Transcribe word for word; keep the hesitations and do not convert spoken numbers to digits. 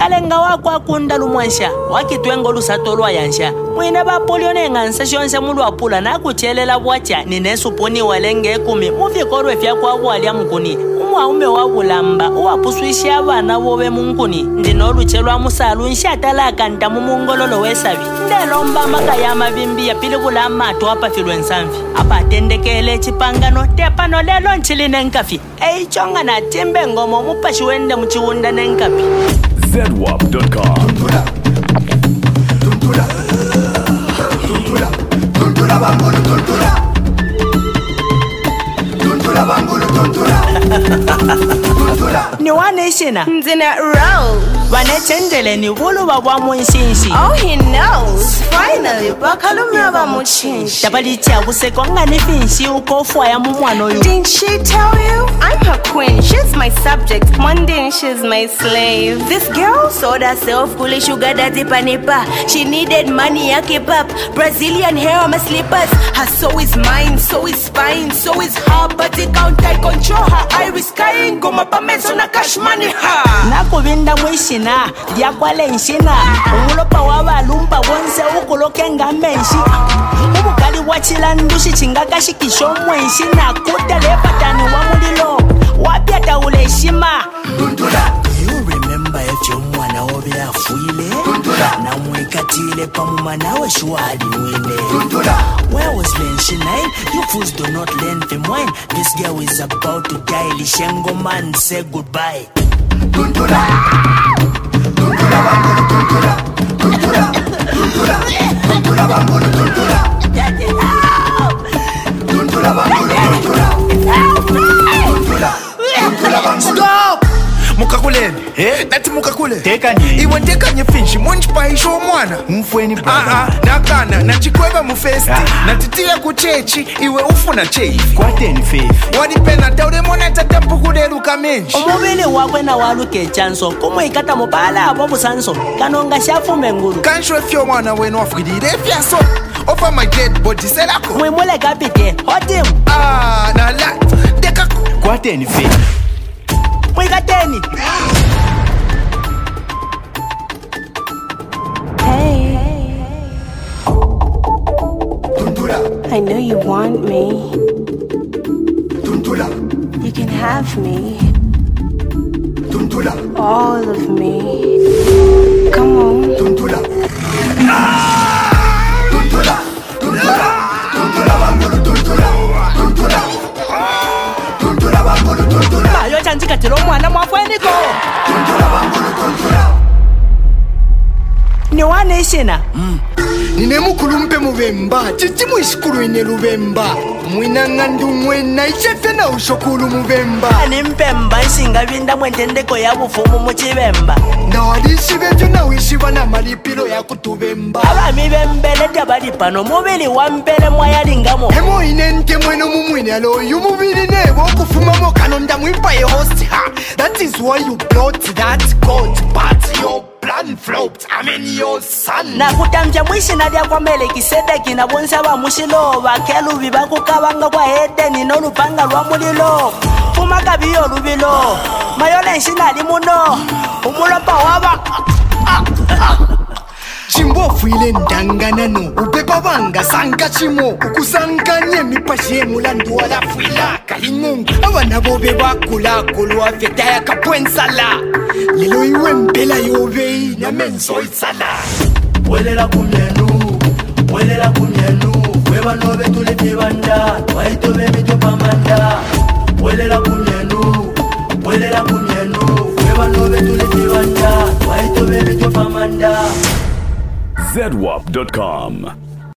Kalenga wako akunda lumwansha wakitwengo lusato lwa yansha mwine bapolio nengansa shonse mulu apula na kuchelela bwacha ninesupuni walenge kumi muvikorwe fya kwa bwalya mkuni umwaume wa bulamba uwapuswisha abana bobe munkuni ndinoluchelwa musalu nshatalaka ntamu mungololo wesabi ndelomba maka ya mabimbi ya pili kula mato apa filwe nsamvi apa atendekele chipangano tepano lelo nchiline nkafi eichonga na timbe ngomo mupashi wende mchiwunda nenkapi zedwap dot com. Tuntura Tuntura Tuntura Tuntura bangolo tuntura Tuntura bangolo tuntura Tuntura ni waneshina Nzina Rose vanechendele ni vulu babwa munshinshi Oh he knows Finally bakalumya bamuchinshi tabalicha busekonga ni finshi ukofwa ya mumwano yu Didn't she tell you? I'm her queen, she's my subject One day she's my slave This girl sold herself kule sugar daddy panipa She needed money ya keep up Brazilian hair on my slippers Her soul is mine, so is fine So is her body count I control her iris skying Goma pameso na cash money her nakubinda mwishina diakwale nshina umulopa wabalumba wonse ukuloke ngamenshi umukali wachila ndushi chingaka shikisho mwenshina kutele patani wa mulilo wapyata ule shima Tuntura You remember echo mwana obe afuile na mwekatile pamumana we shwali nwele Tuntura Where was Lenshinai? You fools do not learn from wine This girl is about to die Lishengo man say goodbye Tuntura Tuntura bangolo tuntura Tuntura Tuntura Tuntura bangolo tuntura Tuntura bangolo tuntura Tuntura Tuntura bangolo Stop! Mukakuleni eh nathi mukakule Tekanye iwe ntekanye finshi munchipaisho omwana mfweni ah brother ah nakana nachikweba mu festi natitile ku chechi iwe ufuna cheyifi kwateni faith walipena taule mona tatampukulelu kamenshi umubili wakwe na waluke chanso kumwikata mubala abo busanso kanonga shafume ngulu kanshwe fyo mwana wenu afwilile fyaso ofa my dead body selako mwimule kapite hotimu ah nala dekako kwateni faith mwikateni Hey, Tuntura I know you want me Tuntura You can have me Tuntura All of me Come on Tuntura Tuntura Tuntura Tuntura bangolo tuntura Tuntura Tuntura bangolo tuntura mayo chanchikatilo mwana mwafweniko Tuntura bangolo tuntura ni waneshina Nine mukulu mpe mubemba chichi mwishikulu ine lubemba mwinanga ndu mwena ichefe na ushokulu mubemba ani mpemba nshinga binda mwentendeko ya bufumu muchibemba na walishi bejo na wishiba na malipilo ya kutubemba abami bembele tabali pano mubili wa mbele mwayalingamo Emo ine nte mweno mumwene alo yu mubili nebo kufuma mokano nda mwimpa ye host ha That is why you plot that God but your plan flopped I mean your son na kutamja mwishina lya kwa mele kisedeki na bonsa ba mushilo bakelubi bakukabanga kwa hedeni nolupanga lwa mulilo fumaka biyo lubilo mayole nshina li muno umulopa waba Chimbofu ile ndanganano upepa banga sanka chimo ukusankanye mipashe mulandu wala fuila kalingungu abana bobe bakula kulwa feta ya kapwensala lelo iwe mpela yobe na menso itsala Welela kumyenu Welela kumyenu Weba nobe tulete banda Waito bebe topamanda Welela kumyenu Welela kumyenu Weba nobe tulete banda Waito bebe topamanda zedwap dot com.